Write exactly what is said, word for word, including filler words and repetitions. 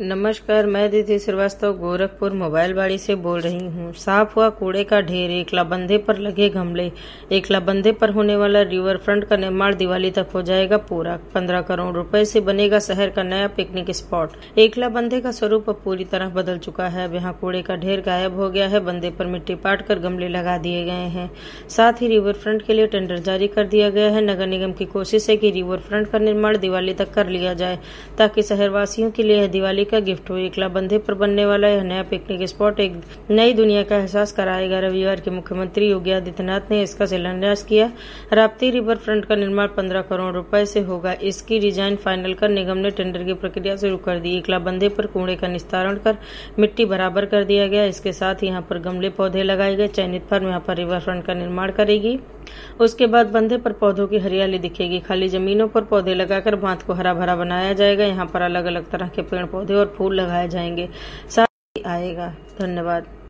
नमस्कार, मैं दीदी श्रीवास्तव गोरखपुर मोबाइल बाड़ी से बोल रही हूँ। साफ हुआ कूड़े का ढेर, एकलाबंदे पर लगे गमले। एकलाबंदे पर होने वाला रिवर फ्रंट का निर्माण दिवाली तक हो जाएगा पूरा। पंद्रह करोड़ रुपए से बनेगा शहर का नया पिकनिक स्पॉट। एकलाबंदे का स्वरूप अब पूरी तरह बदल चुका है। अब यहाँ कूड़े का ढेर गायब हो गया है। बंदे पर मिट्टी पाट कर गमले लगा दिए गए हैं। साथ ही रिवर फ्रंट के लिए टेंडर जारी कर दिया गया है। नगर निगम की कोशिश है कि रिवर फ्रंट का निर्माण दिवाली तक कर लिया जाए, ताकि शहरवासियों के लिए दिवाली का गिफ्ट हो। एकलाबंदे पर बनने वाला यह नया पिकनिक स्पॉट एक नई दुनिया का एहसास कराएगा। रविवार के मुख्यमंत्री योगी आदित्यनाथ ने इसका शिलान्यास किया। राप्ती रिवर फ्रंट का निर्माण पंद्रह करोड़ रुपए से होगा। इसकी डिजाइन फाइनल कर निगम ने टेंडर की प्रक्रिया शुरू कर दी। एकलाबंदे पर कूड़े का निस्तारण कर मिट्टी बराबर कर दिया गया। इसके साथ ही यहाँ पर गमले पौधे लगाए गए। चयनित फर्म यहाँ पर रिवर फ्रंट का निर्माण करेगी। उसके बाद बंदे पर पौधों की हरियाली दिखेगी। खाली जमीनों पर पौधे लगाकर बांध को हरा भरा बनाया जाएगा। यहाँ पर अलग अलग तरह के पेड़ पौधे और फूल लगाए जाएंगे। साथ ही आएगा। धन्यवाद।